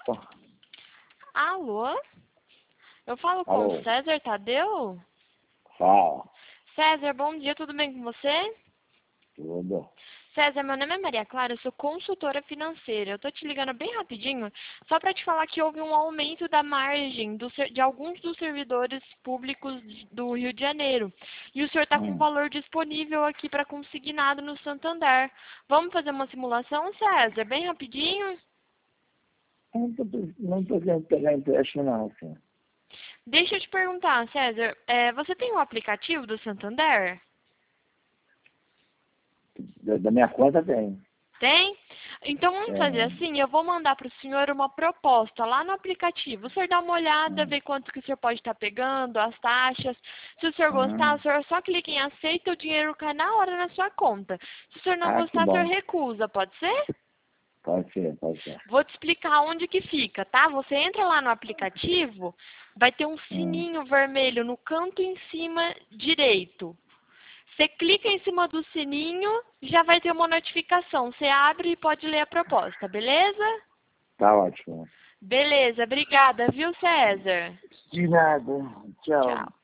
Alô? Eu falo com Alô, o César Tadeu? fala, César, bom dia, tudo bem com você? tudo. César, meu nome é Maria Clara, eu sou consultora financeira. Eu tô te ligando bem rapidinho, só para te falar que houve um aumento da margem de alguns dos servidores públicos do Rio de Janeiro. E o senhor está com valor disponível aqui para consignado no Santander. Vamos fazer uma simulação, César? Bem rapidinho? Não tô querendo pegar empréstimo não, assim. Deixa eu te perguntar, César, você tem o aplicativo do Santander? Da minha conta tem. Tem? Então vamos fazer Tem. assim, eu vou mandar para o senhor uma proposta lá no aplicativo. O senhor dá uma olhada, vê quanto que o senhor pode estar pegando, as taxas. Se o senhor gostar, o senhor só clica em aceita, o dinheiro cai na hora na sua conta. Se o senhor não Ah, que gostar, o senhor bom. recusa, pode ser? Pode ser, pode ser. Vou te explicar onde que fica, tá? Você entra lá no aplicativo, vai ter um sininho vermelho no canto em cima direito. Você clica em cima do sininho, já vai ter uma notificação. Você abre e pode ler a proposta, beleza? Tá ótimo. Beleza, obrigada, viu, César? De nada. Tchau. Tchau.